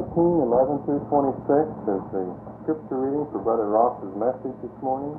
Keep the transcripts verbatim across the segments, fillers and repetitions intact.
nineteen, eleven through twenty-six is the scripture reading for Brother Ross's message this morning.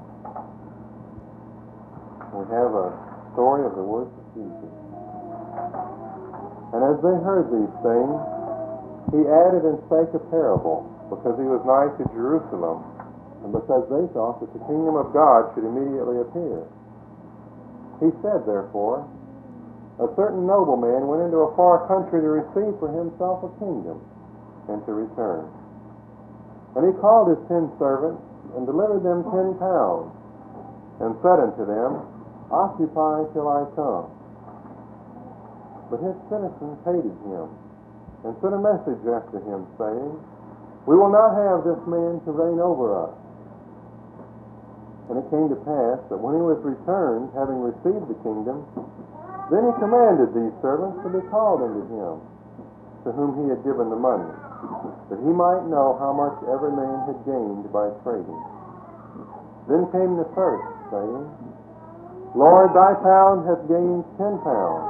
We have a story of the words of Jesus. And as they heard these things, he added and spake a parable, because he was nigh to Jerusalem, and because they thought that the kingdom of God should immediately appear. He said, therefore, a certain nobleman went into a far country to receive for himself a kingdom, and to return. And he called his ten servants, and delivered them ten pounds, and said unto them, Occupy till I come. But his citizens hated him, and sent a message after him, saying, We will not have this man to reign over us. And it came to pass that when he was returned, having received the kingdom, then he commanded these servants to be called unto him, to whom he had given the money, that he might know how much every man had gained by trading. Then came the first, saying, Lord, thy pound hath gained ten pounds.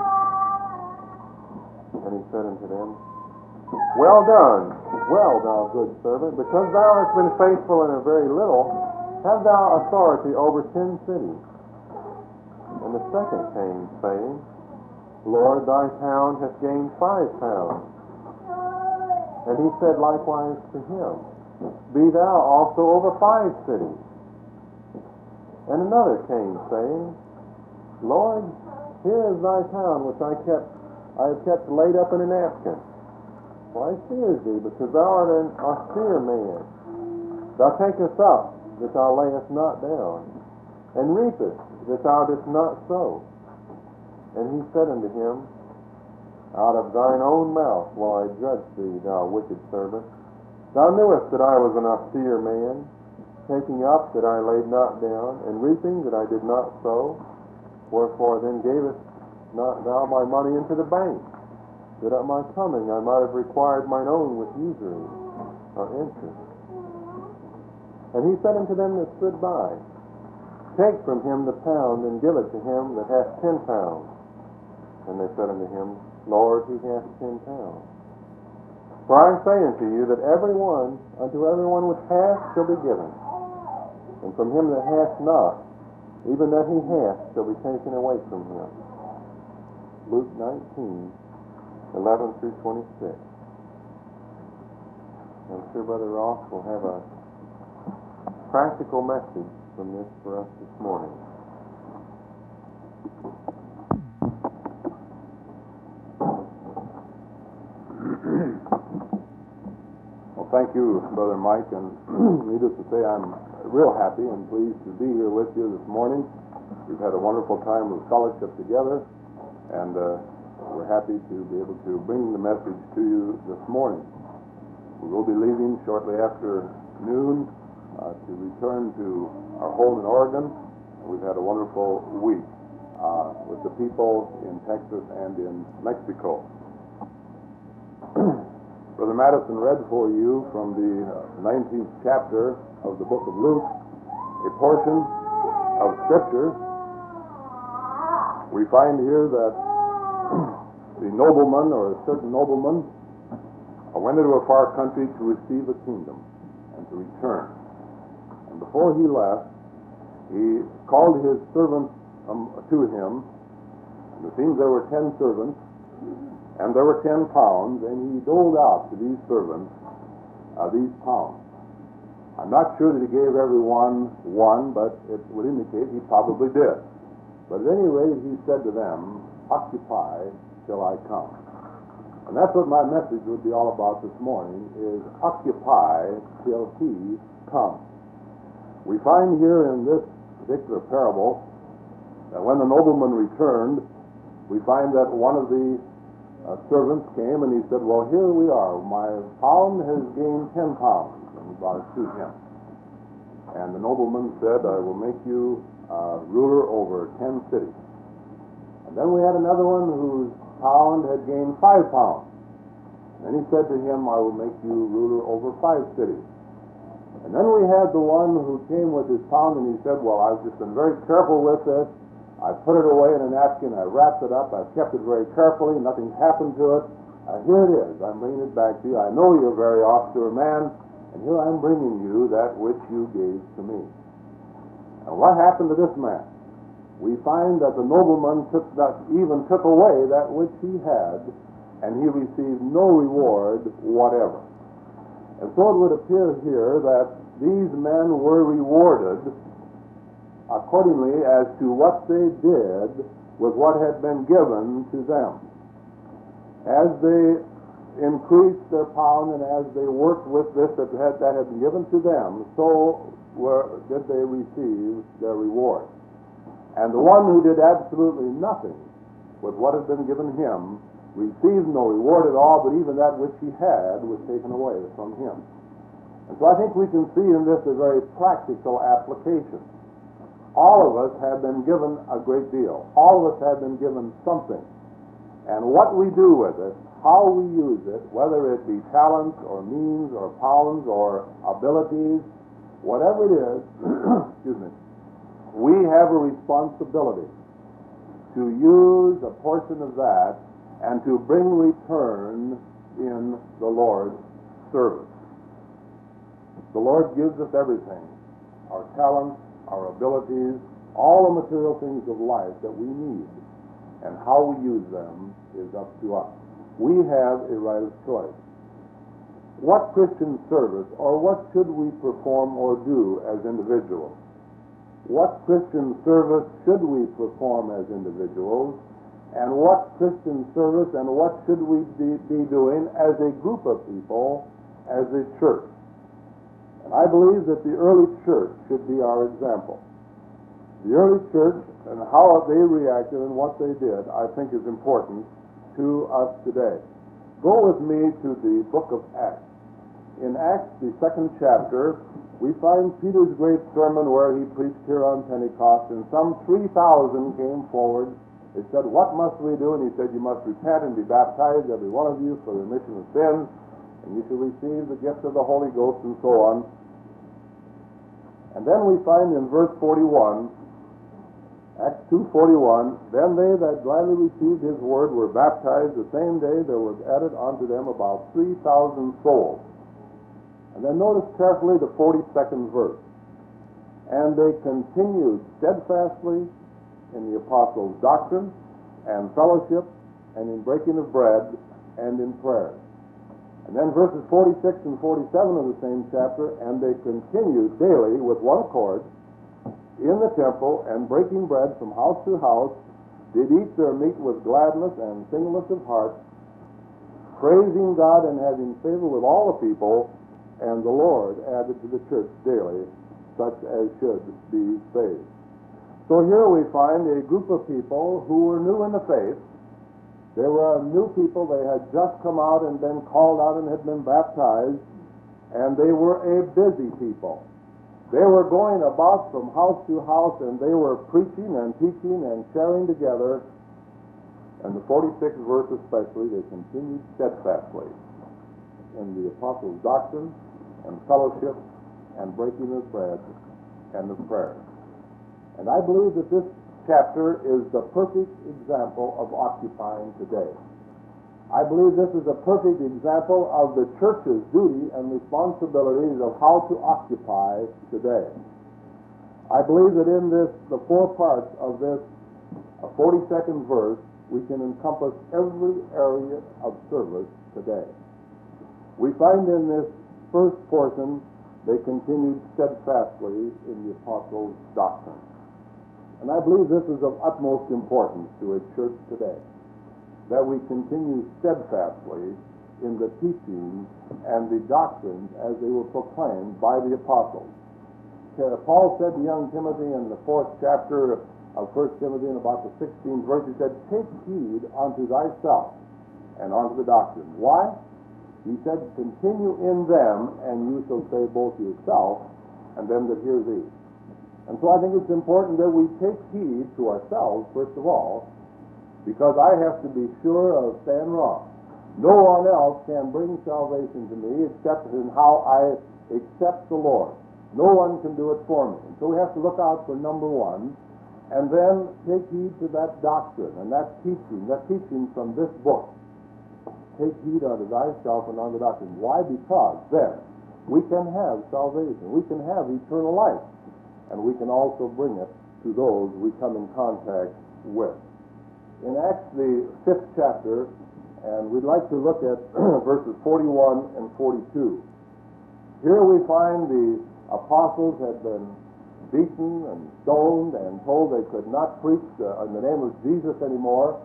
And he said unto them, Well done, well, thou good servant, because thou hast been faithful in a very little, have thou authority over ten cities. And the second came, saying, Lord, thy pound hath gained five pounds. And he said likewise to him, Be thou also over five cities. And another came, saying, Lord, here is thy pound which I kept, I have kept laid up in a napkin. For I fear thee, because thou art an austere man. Thou takest up that thou layest not down, and reapest that thou didst not sow. And he said unto him, Out of thine own mouth will I judge thee, thou wicked servant. Thou knewest that I was an austere man, taking up that I laid not down, and reaping that I did not sow. Wherefore then gavest not thou my money into the bank, that at my coming I might have required mine own with usury or interest? And he said unto them that stood by, Take from him the pound, and give it to him that hath ten pounds. And they said unto him, Lord, he hath ten pounds. For I say unto you that every one, unto every one which hath shall be given, and from him that hath not, even that he hath shall be taken away from him. Luke nineteen, eleven through twenty-six. I'm sure Brother Ross will have a practical message from this for us this morning. Well, thank you, Brother Mike, and needless to say, I'm real happy and pleased to be here with you this morning. We've had a wonderful time of fellowship together, and uh, we're happy to be able to bring the message to you this morning. We will be leaving shortly after noon uh, to return to our home in Oregon. We've had a wonderful week uh, with the people in Texas and in Mexico. Brother Madison read for you from the nineteenth chapter of the book of Luke a portion of Scripture. We find here that the nobleman, or a certain nobleman, went into a far country to receive a kingdom and to return. And before he left, he called his servants um, to him. And it seems there were ten servants, and there were ten pounds, and he doled out to these servants uh, these pounds. I'm not sure that he gave everyone one, but it would indicate he probably did. But at any rate, he said to them, Occupy till I come. And that's what my message would be all about this morning, is occupy till he comes. We find here in this particular parable that when the nobleman returned, we find that one of the uh, servants came and he said, Well, here we are. My pound has gained ten pounds. And he brought it to him. And the nobleman said, I will make you uh, ruler over ten cities. And then we had another one whose pound had gained five pounds. And he said to him, I will make you ruler over five cities. And then we had the one who came with his pound, and he said, well, I've just been very careful with this. I put it away in a napkin, I wrapped it up, I've kept it very carefully, nothing's happened to it. Uh, here it is. I'm bringing it back to you. I know you're a very austere man, and here I'm bringing you that which you gave to me. And what happened to this man? We find that the nobleman took that, even took away that which he had, and he received no reward whatever. And so it would appear here that these men were rewarded accordingly as to what they did with what had been given to them. As they increased their pound and as they worked with this that had, that had been given to them, so were, did they receive their reward. And the one who did absolutely nothing with what had been given him received no reward at all, but even that which he had was taken away from him. And so I think we can see in this a very practical application. All of us have been given a great deal. All of us have been given something. And what we do with it, how we use it, whether it be talents or means or pounds or abilities, whatever it is, excuse me, we have a responsibility to use a portion of that and to bring return in the Lord's service. The Lord gives us everything, our talents, our abilities, all the material things of life that we need, and how we use them is up to us. We have a right of choice. What Christian service, or what should we perform or do as individuals? What Christian service should we perform as individuals? And what Christian service and what should we be, be doing as a group of people, as a church? And I believe that the early church should be our example. The early church and how they reacted and what they did, I think, is important to us today. Go with me to the book of Acts. In Acts, the second chapter, we find Peter's great sermon where he preached here on Pentecost, and some three thousand came forward. They said, "What must we do?" And he said, "You must repent and be baptized, every one of you, for the remission of sins, and you shall receive the gift of the Holy Ghost," and so on. And then we find in verse forty-one, Acts two forty-one, "Then they that gladly received his word were baptized. The same day there was added unto them about three thousand souls." And then notice carefully the forty-second verse. "And they continued steadfastly in the apostles' doctrine and fellowship and in breaking of bread and in prayer." And then verses forty-six and forty-seven of the same chapter, "And they continued daily with one accord in the temple, and breaking bread from house to house, did eat their meat with gladness and singleness of heart, praising God and having favor with all the people, and the Lord added to the church daily such as should be saved." So here we find a group of people who were new in the faith. They were new people. They had just come out and been called out and had been baptized, and they were a busy people. They were going about from house to house, and they were preaching and teaching and sharing together. And the forty-sixth verse especially, they continued steadfastly in the apostles' doctrine and fellowship and breaking of bread and of prayer. And I believe that this chapter is the perfect example of occupying today. I believe this is a perfect example of the church's duty and responsibilities of how to occupy today. I believe that in this, the four parts of this uh, forty-second verse, we can encompass every area of service today. We find in this first portion, they continued steadfastly in the apostles' doctrine. And I believe this is of utmost importance to a church today, that we continue steadfastly in the teachings and the doctrines as they were proclaimed by the apostles. Paul said to young Timothy in the fourth chapter of First Timothy, in about the sixteenth verse, he said, "Take heed unto thyself and unto the doctrine." Why? He said, "Continue in them, and you shall save both yourself and them that hear thee." And so I think it's important that we take heed to ourselves, first of all, because I have to be sure of staying wrong. No one else can bring salvation to me except in how I accept the Lord. No one can do it for me. And so we have to look out for number one, and then take heed to that doctrine and that teaching, that teaching from this book. take heed unto thyself and unto doctrine. Why? Because then we can have salvation. We can have eternal life. And we can also bring it to those we come in contact with. In Acts, the fifth chapter, and we'd like to look at verses forty-one and forty-two. Here we find the apostles had been beaten and stoned and told they could not preach uh, in the name of Jesus anymore.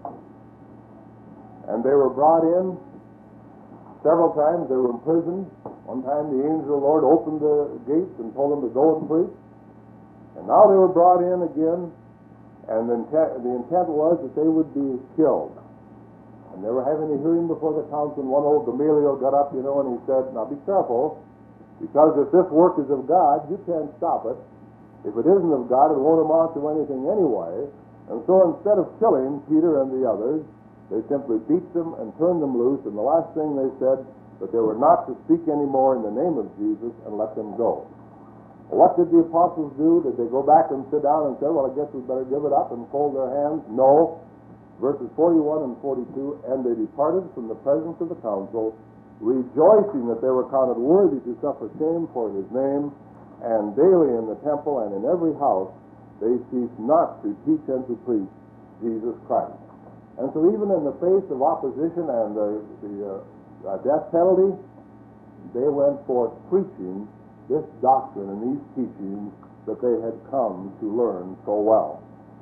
And they were brought in several times. They were imprisoned. One time the angel of the Lord opened the gates and told them to go and preach. And now they were brought in again, and the intent, the intent was that they would be killed. And they were having a hearing before the council, and one old Gamaliel got up, you know, and he said, now be careful, because if this work is of God, you can't stop it. If it isn't of God, it won't amount to anything anyway. And so instead of killing Peter and the others, they simply beat them and turned them loose, and the last thing they said, that they were not to speak anymore in the name of Jesus, and let them go. Well, what did the apostles do? Did they go back and sit down and say, well, I guess we better give it up and fold their hands? No. Verses forty-one and forty-two, and they departed from the presence of the council, rejoicing that they were counted worthy to suffer shame for his name, and daily in the temple and in every house they ceased not to teach and to preach Jesus Christ. And so even in the face of opposition and the, the uh, death penalty, they went forth preaching this doctrine and these teachings that they had come to learn so well.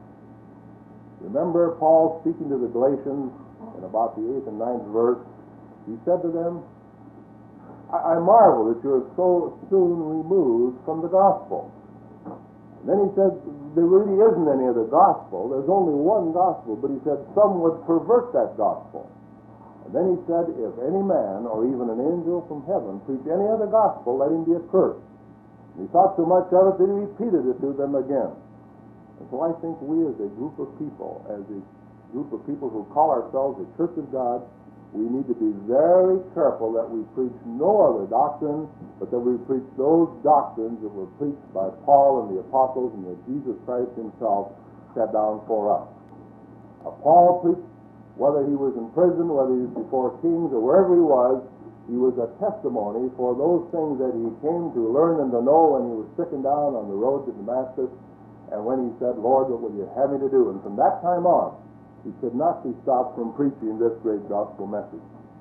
Remember Paul speaking to the Galatians in about the eighth and ninth verse, he said to them, I, I marvel that you are so soon removed from the gospel. And then he said, there really isn't any other gospel. There's only one gospel, but he said some would pervert that gospel. And then he said, if any man or even an angel from heaven preach any other gospel, let him be accursed. And he thought so much of it that he repeated it to them again. And so I think we as a group of people, as a group of people who call ourselves the Church of God, we need to be very careful that we preach no other doctrine, but that we preach those doctrines that were preached by Paul and the apostles and that Jesus Christ himself set down for us. Now, Paul preached, whether he was in prison, whether he was before kings, or wherever he was, he was a testimony for those things that he came to learn and to know when he was stricken down on the road to Damascus, and when he said, Lord, what will you have me to do? And from that time on, he could not be stopped from preaching this great gospel message.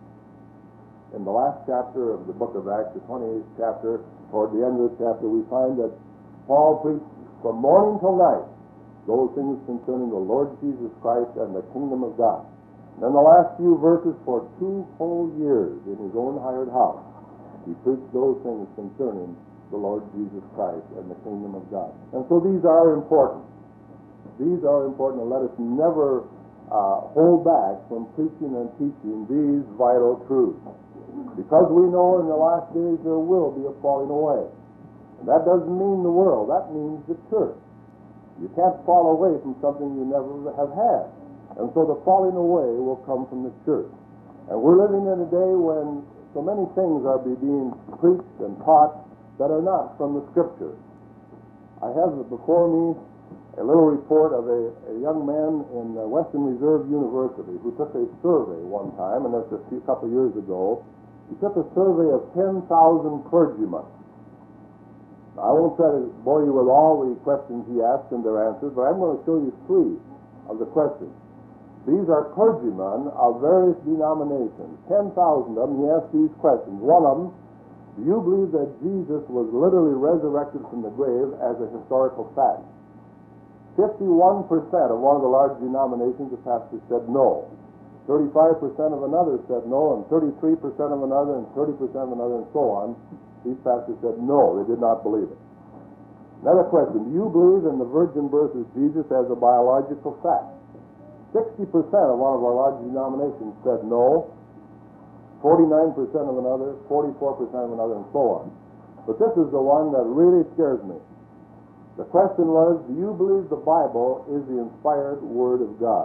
In the last chapter of the book of Acts, the twenty-eighth chapter, toward the end of the chapter, we find that Paul preached from morning till night those things concerning the Lord Jesus Christ and the kingdom of God. And in the last few verses, for two whole years in his own hired house, he preached those things concerning the Lord Jesus Christ and the kingdom of God. And so these are important. These are important, and let us never uh, hold back from preaching and teaching these vital truths. Because we know in the last days there will be a falling away. And that doesn't mean the world, that means the church. You can't fall away from something you never have had. And so the falling away will come from the church. And we're living in a day when so many things are being preached and taught that are not from the Scriptures. I have before me a little report of a, a young man in Western Reserve University who took a survey one time, and that's a few couple of years ago. He took a survey of ten thousand clergymen. Now, I won't try to bore you with all the questions he asked and their answers, but I'm going to show you three of the questions. These are clergymen of various denominations. ten thousand of them, he asked these questions. One of them, do you believe that Jesus was literally resurrected from the grave as a historical fact? fifty-one percent of one of the large denominations, the pastor said no. thirty-five percent of another said no, and thirty-three percent of another, and thirty percent of another, and so on. These pastors said no, they did not believe it. Another question, do you believe in the virgin birth of Jesus as a biological fact? sixty percent of one of our large denominations said no, forty-nine percent of another, forty-four percent of another, and so on. But this is the one that really scares me. The question was, do you believe the Bible is the inspired Word of God?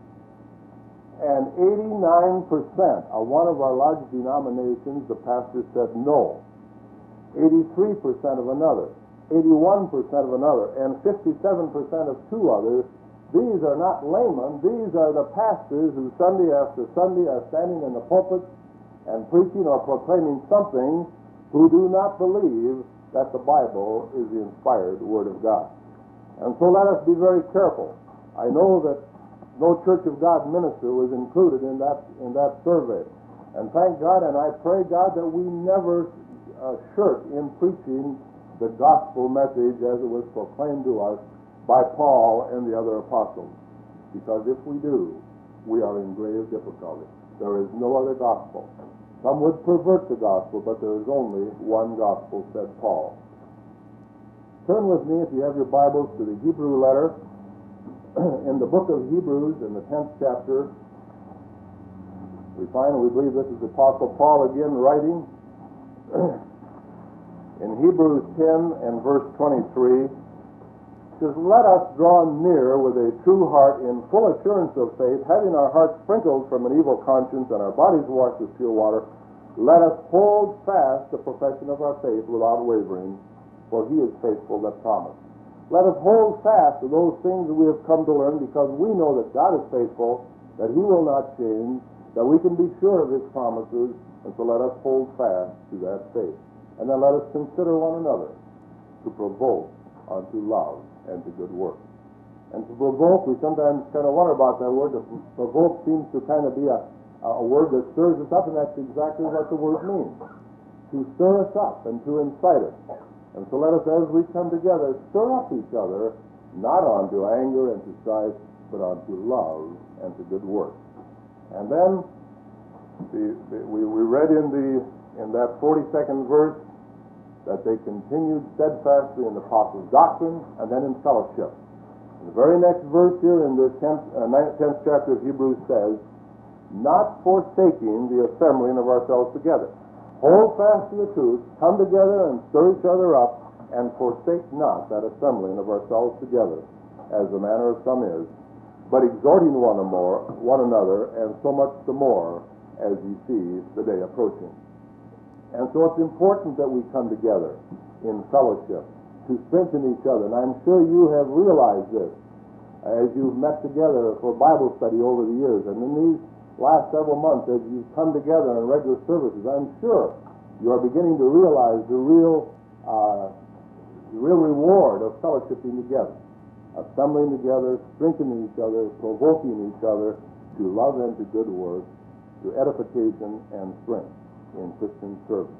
And eighty-nine percent of one of our large denominations, the pastor said no. eighty-three percent of another, eighty-one percent of another, and fifty-seven percent of two others These are not laymen. These are the pastors who Sunday after Sunday are standing in the pulpit and preaching or proclaiming something, who do not believe that the Bible is the inspired Word of God. And so let us be very careful. I know that no Church of God minister was included in that in that survey. And thank God, and I pray God that we never uh, shirk in preaching the gospel message as it was proclaimed to us by Paul and the other apostles. Because if we do, we are in grave difficulty. There is no other gospel. Some would pervert the gospel, but there is only one gospel, said Paul. Turn with me, if you have your Bibles, to the Hebrew letter. In the book of Hebrews, in the tenth chapter, we find, and we believe this is the Apostle Paul again writing. In Hebrews ten and verse twenty-three, it says, "Let us draw near with a true heart in full assurance of faith, having our hearts sprinkled from an evil conscience and our bodies washed with pure water. Let us hold fast the profession of our faith without wavering, for he is faithful that promised." Let us hold fast to those things that we have come to learn, because we know that God is faithful, that he will not change, that we can be sure of his promises, and so let us hold fast to that faith. And then let us consider one another to provoke unto love and to good work. And to provoke, we sometimes kind of wonder about that word. To provoke seems to kind of be a, a word that stirs us up, and that's exactly what the word means. To stir us up and to incite us. And so let us, as we come together, stir up each other, not onto anger and to strife, but onto love and to good work. And then the, the, we, we read in the in that forty-second verse that they continued steadfastly in the apostles' doctrine and then in fellowship. And the very next verse here in the tenth, uh, tenth chapter of Hebrews says, "Not forsaking the assembling of ourselves together." Hold fast to the truth, come together and stir each other up, and forsake not that assembling of ourselves together, as the manner of some is, but exhorting one, more, one another, and so much the more as ye see the day approaching. And so it's important that we come together in fellowship to strengthen each other. And I'm sure you have realized this as you've met together for Bible study over the years. And in these last several months, as you've come together in regular services, I'm sure you are beginning to realize the real, uh, the real reward of fellowshipping together, assembling together, strengthening each other, provoking each other to love and to good work, to edification and strength in Christian service.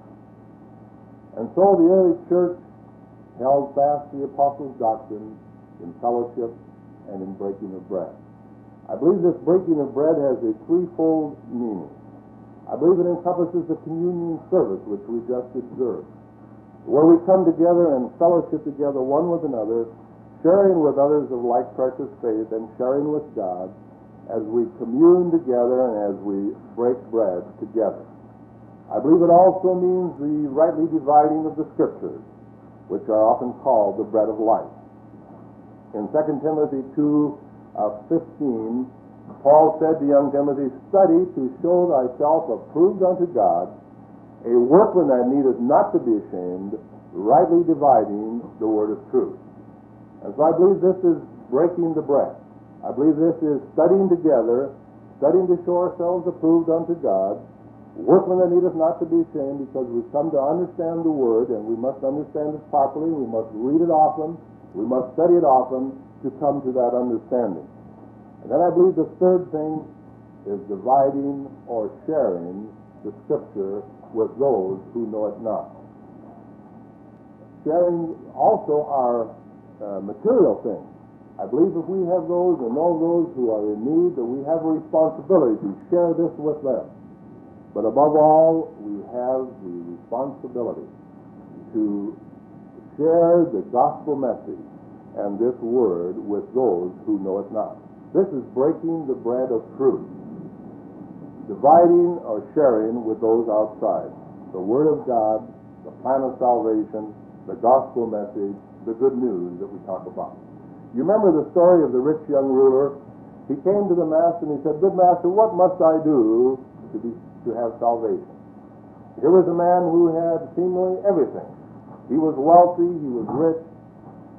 And so the early church held fast the apostles' doctrine in fellowship and in breaking of bread. I believe this breaking of bread has a threefold meaning. I believe it encompasses the communion service which we just observed, where we come together and fellowship together one with another, sharing with others of like precious faith and sharing with God as we commune together and as we break bread together. I believe it also means the rightly dividing of the Scriptures, which are often called the bread of life. In Second Timothy two, Uh, fifteen, Paul said to young Timothy, "Study to show thyself approved unto God, a workman that needeth not to be ashamed, rightly dividing the word of truth." And so I believe this is breaking the bread. I believe this is studying together, studying to show ourselves approved unto God, workman that needeth not to be ashamed, because we've come to understand the word, and we must understand it properly. We must read it often. We must study it often to come to that understanding. And then I believe the third thing is dividing or sharing the Scripture with those who know it not. Sharing also our uh, material things. I believe if we have those and know those who are in need, that we have a responsibility to share this with them. But above all, we have the responsibility to share the gospel message and this word with those who know it not. This is breaking the bread of truth, dividing or sharing with those outside the word of God, the plan of salvation, the gospel message, the good news that we talk about. You remember the story of the rich young ruler? He came to the master and he said, "Good master, what must I do to be to have salvation?" Here was a man who had seemingly everything. He was wealthy, he was rich,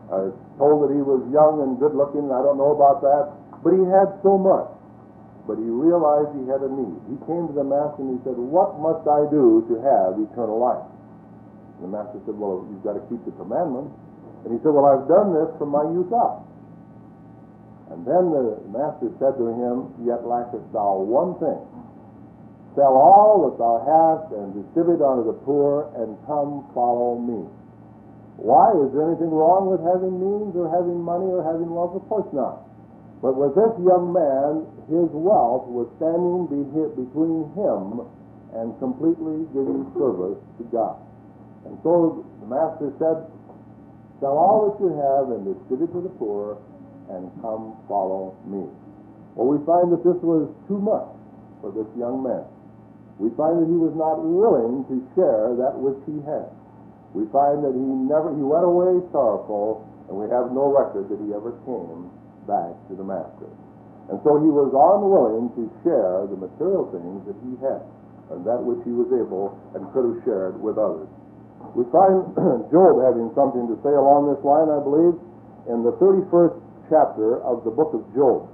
Uh, it's told that he was young and good-looking, and I don't know about that, but he had so much. But he realized he had a need. He came to the Master and he said, "What must I do to have eternal life?" And the Master said, "Well, you've got to keep the commandments." And he said, "Well, I've done this from my youth up." And then the Master said to him, "Yet lackest thou one thing. Sell all that thou hast and distribute unto the poor, and come follow me." Why? Is there anything wrong with having means or having money or having wealth? Of course not. But with this young man, his wealth was standing be- between him and completely giving service to God. And so the Master said, "Sell all that you have and distribute to the poor, and come follow me." Well, we find that this was too much for this young man. We find that he was not willing to share that which he had. We find that he never, he went away sorrowful, and we have no record that he ever came back to the Master. And so he was unwilling to share the material things that he had, and that which he was able and could have shared with others. We find Job having something to say along this line, I believe, in the thirty-first chapter of the book of Job.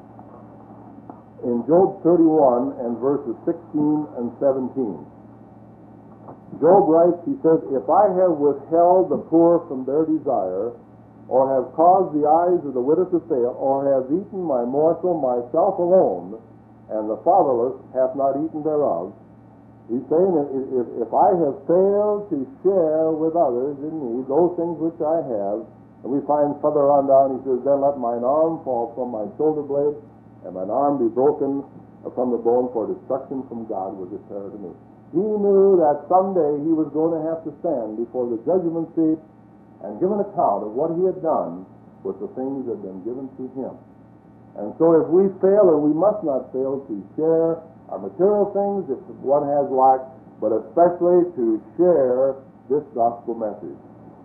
In Job thirty-one and verses sixteen and seventeen. Job writes, he says, "If I have withheld the poor from their desire, or have caused the eyes of the widow to fail, or have eaten my morsel myself alone, and the fatherless hath not eaten thereof." He's saying, if, if I have failed to share with others in need those things which I have, and we find further on down, he says, "Then let mine arm fall from my shoulder blade, and mine arm be broken from the bone, for destruction from God was a terror to me." He knew that someday he was going to have to stand before the judgment seat and give an account of what he had done with the things that had been given to him. And so if we fail, and we must not fail to share our material things if one has lack, but especially to share this gospel message.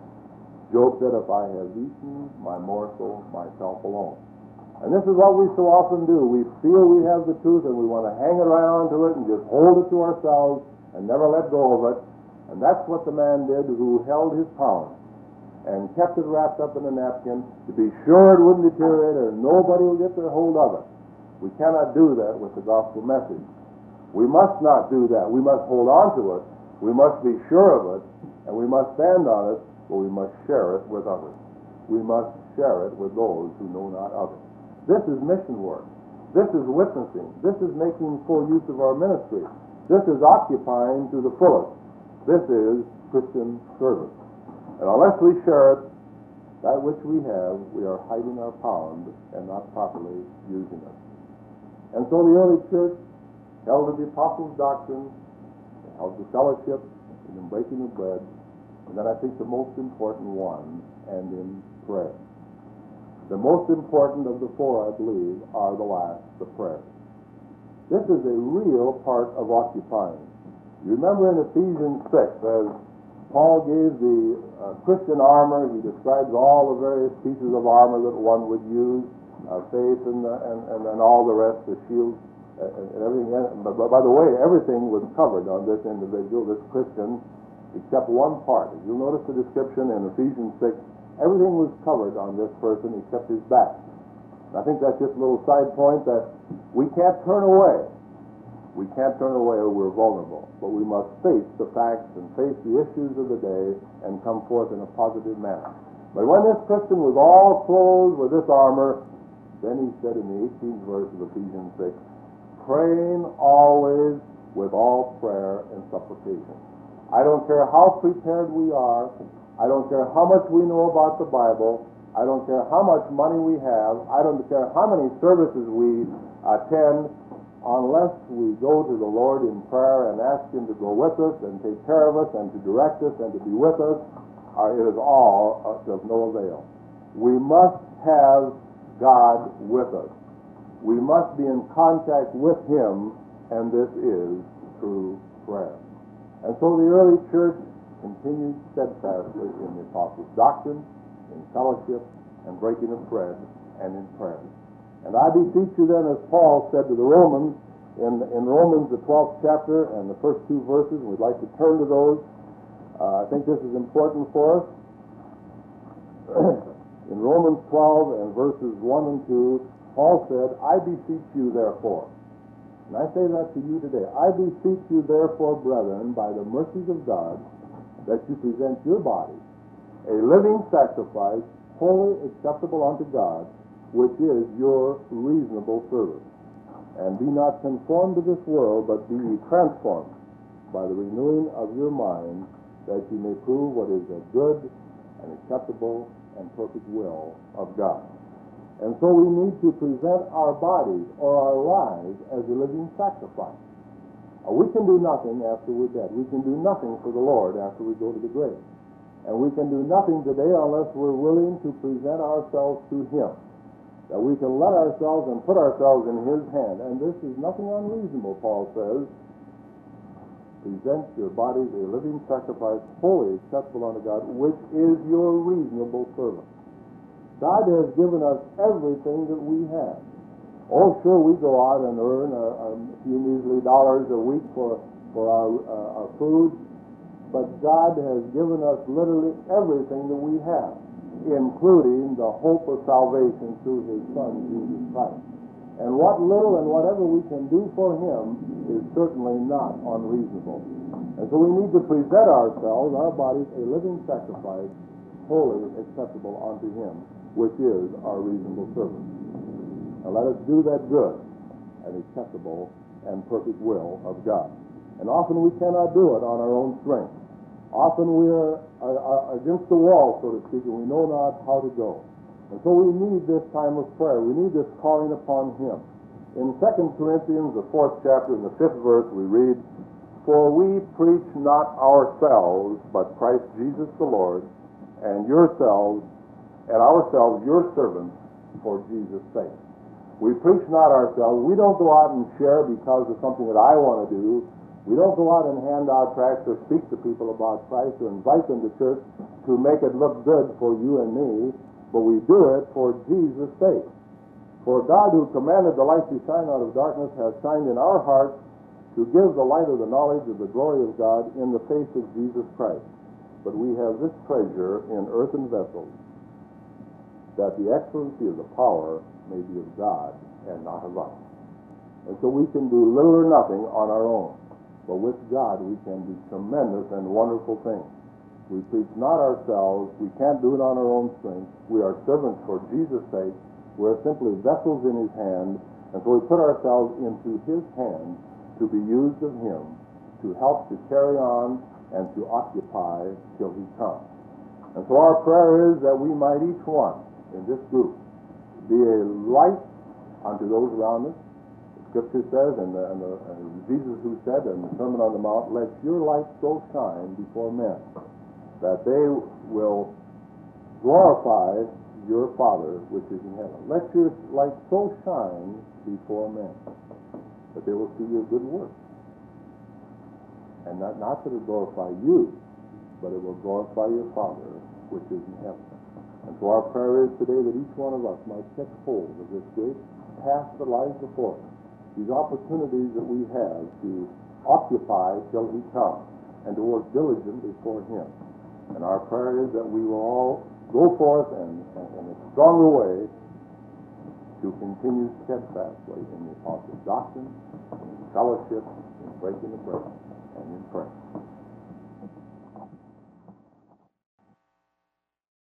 Job said, "If I have eaten my morsel myself alone." And this is what we so often do. We feel we have the truth and we want to hang around to it and just hold it to ourselves and never let go of it. And that's what the man did who held his pound and kept it wrapped up in a napkin to be sure it wouldn't deteriorate or nobody would get their hold of it. We cannot do that with the gospel message. We must not do that. We must hold on to it. We must be sure of it, and we must stand on it, but we must share it with others. We must share it with those who know not of it. This is mission work. This is witnessing. This is making full use of our ministry. This is occupying to the fullest. This is Christian service. And unless we share it, that which we have, we are hiding our pound and not properly using it. And so the early church held to the apostles' doctrine, held to fellowship, and in breaking of bread, and then I think the most important one, and in prayer. The most important of the four, I believe, are the last, the prayer. This is a real part of occupying. You remember in Ephesians six, as Paul gave the uh, Christian armor, he describes all the various pieces of armor that one would use, uh, faith and, uh, and, and and all the rest, the shield, uh, and everything. But, but by the way, everything was covered on this individual, this Christian, except one part. If you'll notice the description in Ephesians six, everything was covered on this person except his back. And I think that's just a little side point that we can't turn away. We can't turn away or we're vulnerable. But we must face the facts and face the issues of the day and come forth in a positive manner. But when this Christian was all clothed with this armor, then he said in the eighteenth verse of Ephesians six, "Praying always with all prayer and supplication." I don't care how prepared we are. I don't care how much we know about the Bible. I don't care how much money we have. I don't care how many services we attend. Unless we go to the Lord in prayer and ask Him to go with us and take care of us and to direct us and to be with us, uh, it is all uh, of no avail. We must have God with us. We must be in contact with Him, and this is through prayer. And so the early church continued steadfastly in the apostles' doctrine, in fellowship, and breaking of bread, and in prayer. And I beseech you then, as Paul said to the Romans, in, in Romans the twelfth chapter and the first two verses, and we'd like to turn to those. Uh, I think this is important for us. In Romans twelve and verses one and two, Paul said, I beseech you therefore, and I say that to you today, I beseech you therefore, brethren, by the mercies of God, that you present your body a living sacrifice, wholly acceptable unto God, which is your reasonable service. And be not conformed to this world, but be ye transformed by the renewing of your mind, that ye may prove what is a good and acceptable and perfect will of God. And so we need to present our bodies or our lives as a living sacrifice. Uh, we can do nothing after we're dead. We can do nothing for the Lord after we go to the grave. And we can do nothing today unless we're willing to present ourselves to Him. That we can let ourselves and put ourselves in His hand. And this is nothing unreasonable, Paul says. Present your bodies a living sacrifice, wholly acceptable unto God, which is your reasonable service. God has given us everything that we have. Oh, sure, we go out and earn a, a few measly dollars a week for, for our, uh, our food, but God has given us literally everything that we have, including the hope of salvation through His Son, Jesus Christ. And what little and whatever we can do for Him is certainly not unreasonable. And so we need to present ourselves, our bodies, a living sacrifice, wholly acceptable unto Him, which is our reasonable service. Now let us do that good and acceptable and perfect will of God. And often we cannot do it on our own strength. Often we are, are, are against the wall, so to speak, and we know not how to go. And so we need this time of prayer. We need this calling upon Him. In Second Corinthians, the fourth chapter, in the fifth verse, we read, For we preach not ourselves, but Christ Jesus the Lord, and yourselves, and ourselves your servants, for Jesus' sake. We preach not ourselves. We don't go out and share because of something that I want to do. We don't go out and hand out tracts or speak to people about Christ or invite them to church to make it look good for you and me, but we do it for Jesus' sake. For God, who commanded the light to shine out of darkness, has shined in our hearts to give the light of the knowledge of the glory of God in the face of Jesus Christ. But we have this treasure in earthen vessels, that the excellency of the power may be of God and not of us. And so we can do little or nothing on our own, but with God we can do tremendous and wonderful things. We preach not ourselves. We can't do it on our own strength. We are servants for Jesus' sake. We're simply vessels in His hand, and so we put ourselves into His hand to be used of Him to help to carry on and to occupy till He comes. And so our prayer is that we might each one in this group be a light unto those around us. The Scripture says, and, the, and, the, and Jesus who said in the Sermon on the Mount, let your light so shine before men that they will glorify your Father which is in heaven. Let your light so shine before men that they will see your good works. And not, not that it glorify you, but it will glorify your Father which is in heaven. And so our prayer is today that each one of us might catch hold of this great task that lies before us, these opportunities that we have to occupy till He comes, and to work diligently for Him. And our prayer is that we will all go forth and, and in a stronger way to continue steadfastly in the apostles' doctrine, in fellowship, in breaking the bread, and in prayer.